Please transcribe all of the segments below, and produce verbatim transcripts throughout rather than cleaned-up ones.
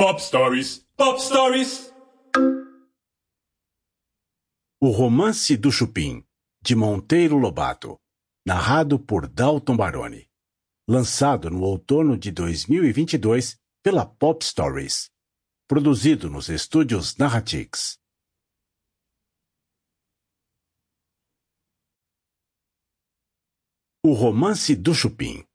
Pop Stories, Pop Stories. O Romance do Chupim, de Monteiro Lobato, narrado por Dalton Baroni. Lançado no outono de dois mil e vinte e dois pela Pop Stories. Produzido nos estúdios Narratix. O Romance do Chupim.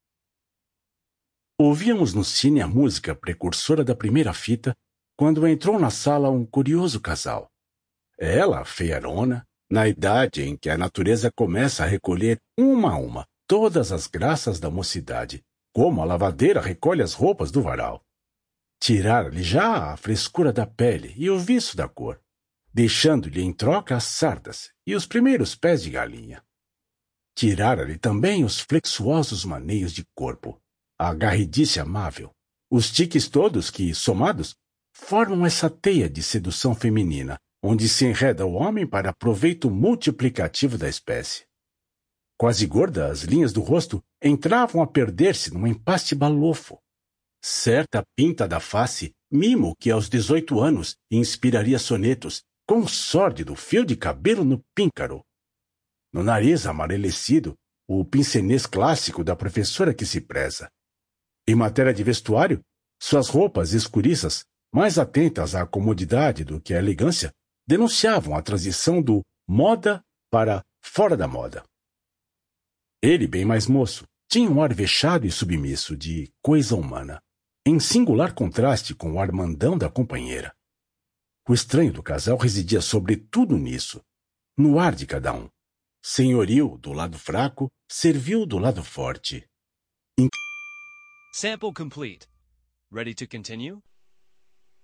Ouvíamos no cine a música precursora da primeira fita quando entrou na sala um curioso casal. Ela, feiarona, na idade em que a natureza começa a recolher uma a uma todas as graças da mocidade, como a lavadeira recolhe as roupas do varal. Tirar-lhe já a frescura da pele e o viço da cor, deixando-lhe em troca as sardas e os primeiros pés de galinha. Tirara-lhe também os flexuosos maneios de corpo, a garridice amável, os tiques todos que, somados, formam essa teia de sedução feminina, onde se enreda o homem para proveito multiplicativo da espécie. Quase gorda, as linhas do rosto entravam a perder-se num empaste balofo. Certa pinta da face, mimo que aos dezoito anos inspiraria sonetos, com um sórdido fio de cabelo no píncaro. No nariz amarelecido, o pincenês clássico da professora que se preza. Em matéria de vestuário, suas roupas escuriças, mais atentas à comodidade do que à elegância, denunciavam a transição do moda para fora da moda. Ele, bem mais moço, tinha um ar vexado e submisso de coisa humana, em singular contraste com o armandão da companheira. O estranho do casal residia sobretudo nisso, no ar de cada um. Senhorio do lado fraco, servil do lado forte. Sample complete. Ready to continue?